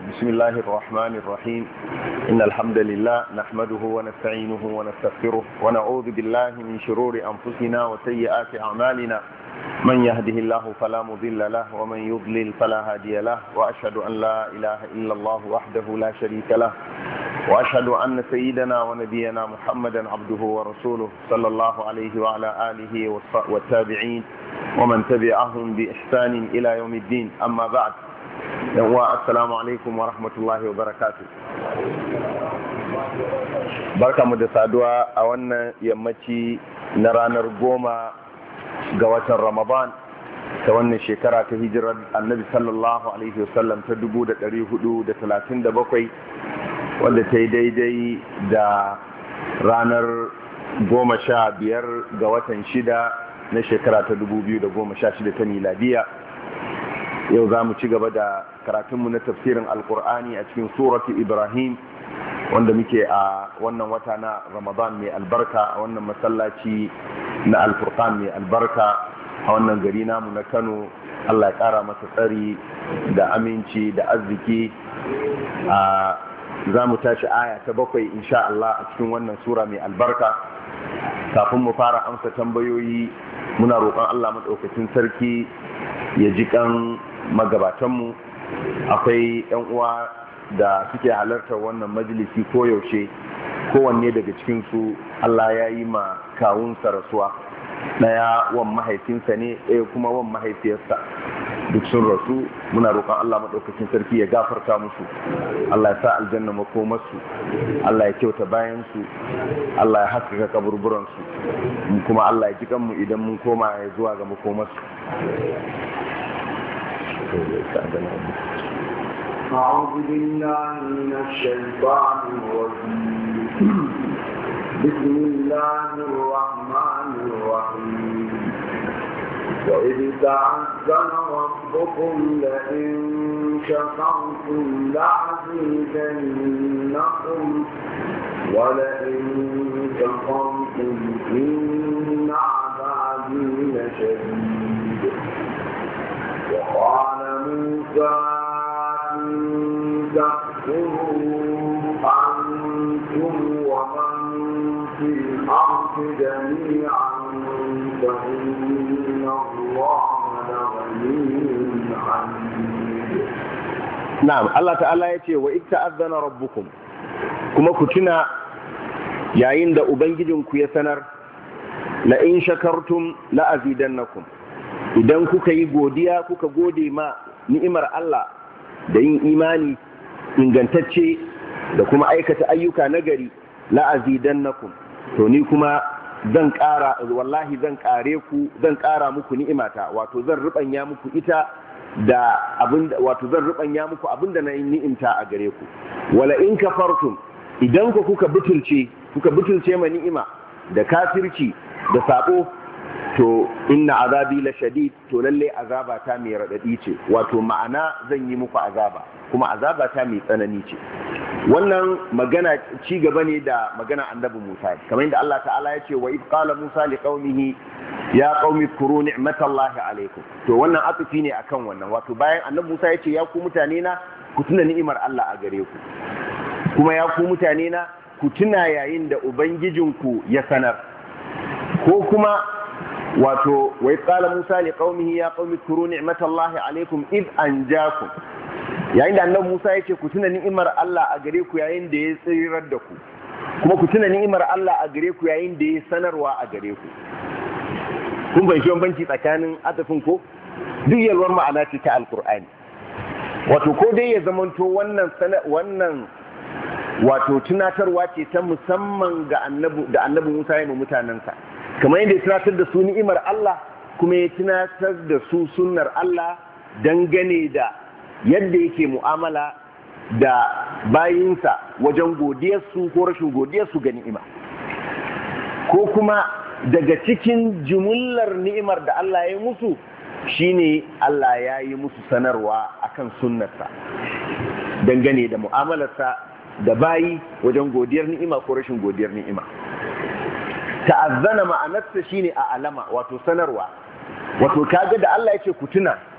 بسم الله الرحمن الرحيم إن الحمد لله نحمده ونستعينه ونستغفره ونعوذ بالله من شرور أنفسنا وسيئات أعمالنا من يهده الله فلا مضل له ومن يضلل فلا هادي له وأشهد أن لا إله إلا الله وحده لا شريك له وأشهد أن سيدنا ونبينا محمدا عبده ورسوله صلى الله عليه وعلى آله والتابعين ومن تبعهم بإحسان إلى يوم الدين أما بعد السلام عليكم ورحمة الله وبركاته barka mu da saduwa a wannan yammaci na ranar 10 ga watan Ramadan ta wannan shekara ta hijirar annabi sallallahu alaihi wasallam ta 1437 wanda ta yi daidai da ranar 15 ga watan 6 na shekara ta 2016 ta miladiya. Yau za mu ci gaba da karatunmu na tafsirin alkur'ani a cikin suratu Ibrahim wanda muke a wannan wata na Ramadan mai albarka a wannan masallaci na Al-Furqan mai albarka a wannan gari namu na Kano. Allah ya kara masa tsari da aminci da arziki. Za mu tashi aya ta 7 insha Allah a cikin wannan sura mai albarka. Kafin mu fara amsa tambayoyi muna roƙon Allah madaukakin sarki ya ji kan magabatanmu. Akwai 'yan uwa da suke halartar wannan majalisi koyaushe, kowanne daga cikinsu Allah ya yi ma kawunsa rasuwa. Ɗaya wan mahaifinsa ne, ɗaya kuma wan mahaifiyarsa, duk sun rasu. Muna roƙon Allah maɗaukacin sarki ya gafarta musu, Allah ya sa aljanna makomarsu, Allah ya kyauta bayansu, Allah ya haskaka kaburburansu, kuma Allah ya ji kanmu idan mun koma ya zuwa ga makomarsu. أعوذ بالله من الشيطان الرجيم. بسم الله الرحمن الرحيم. وإذ تعزن ربكم لئن شكرتم لأزيدنكم ولئن كفرتم إن عذابي لشديد. وقال موسى تكفروا أنتم ومن في الأرض جميعا فإن الله لغني حميد. نعم الله تعالى يقول وإذ تأذن ربكم كما كتنا yayin da ubangijinku ya sanar la in shakartum la azidannakum, idan kuka yi godiya kuka gode ma ni'imar Allah da yin imani ingantacce da kuma aikata ayyuka nagari la azidannakum, to ni kuma zan ƙara, wallahi zan ƙara muku ni'imata, wato zan rubanya muku ita da abin, wato zan rubanya muku abinda na ni'imta a gare ku. Wala in kafartum, idan ku kuka butulce ma ni'ima da kafirci da sabo, to inna azabi la shadid, to lalle azaba ta mai radadi ce, wato ma'ana zan yi muku azaba, kuma azaba ta mai tsanani ce. Wannan magana ci gaba ne da magana annabi Musa, kamar yadda Allah ta'ala ya ce wa id qala Musa li qaumihi ya qaumi kuru ni'matallahi alaikum. To wannan afifi ne akan wannan, wato bayan annabi Musa ya ce ya ku mutane na ku tuna ni'imar Allah a gare ku, kuma ya ku mutane na ku tuna yayin da ubangijinku ya sanar, ko kuma wato wa qala Musa li qaumihi ya qaumi kuru ni'matallahi alaikum id anjakum, yayin da annabi Musa yake ku tuna ni'imar Allah a gare ku yayin da ya tsirar da ku, kuma ku tuna ni'imar Allah a gare ku yayin da ya sanarwa a gare ku. Kun bai shi banci tsakanin atafin ko duk yalwar ma'ana ce ta alqur'ani, wato ko dai ya zamanto wannan wato tunatarwa ce ta musamman ga annabi Musa ya yi mutanensa, kamar yadda ya tunatar da su ni'imar Allah, kuma ya tunatar da su sunnar Allah dangane da yadda yake mu'amala da bayinsa wajen godiyarsu ko rashin godiyarsu ga ni'ima, ko kuma daga cikin jumullar ni'imar da Allah ya yi musu shine Allah ya yi musu sanarwa akan sunnarsa dangane da mu'amalarsa da bayi wajen godiyar ni'ima ko rashin godiyar ni'ima. Ta'azzana ma'anarsa shine a alama, wato sanarwa, wato kaga da Allah yake ku tuna